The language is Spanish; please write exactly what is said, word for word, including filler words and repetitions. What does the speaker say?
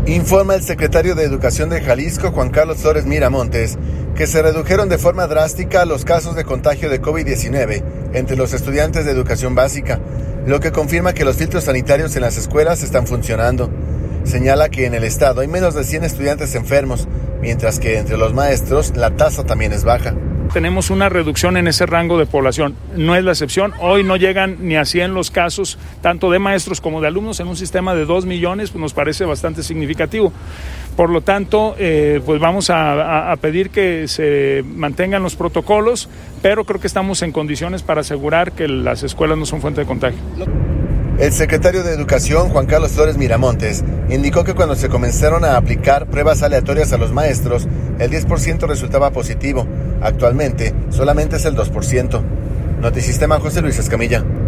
Informa el secretario de Educación de Jalisco, Juan Carlos Flores Miramontes, que se redujeron de forma drástica los casos de contagio de covid diecinueve entre los estudiantes de educación básica, lo que confirma que los filtros sanitarios en las escuelas están funcionando. Señala que en el estado hay menos de cien estudiantes enfermos, mientras que entre los maestros la tasa también es baja. Tenemos una reducción en ese rango de población, no es la excepción. Hoy no llegan ni a cien los casos, tanto de maestros como de alumnos, en un sistema de dos millones, pues nos parece bastante significativo. Por lo tanto, eh, pues vamos a, a, a pedir que se mantengan los protocolos, pero creo que estamos en condiciones para asegurar que las escuelas no son fuente de contagio. El secretario de Educación, Juan Carlos Flores Miramontes, indicó que cuando se comenzaron a aplicar pruebas aleatorias a los maestros, el diez por ciento resultaba positivo. Actualmente, solamente es el dos por ciento. Notisistema, José Luis Escamilla.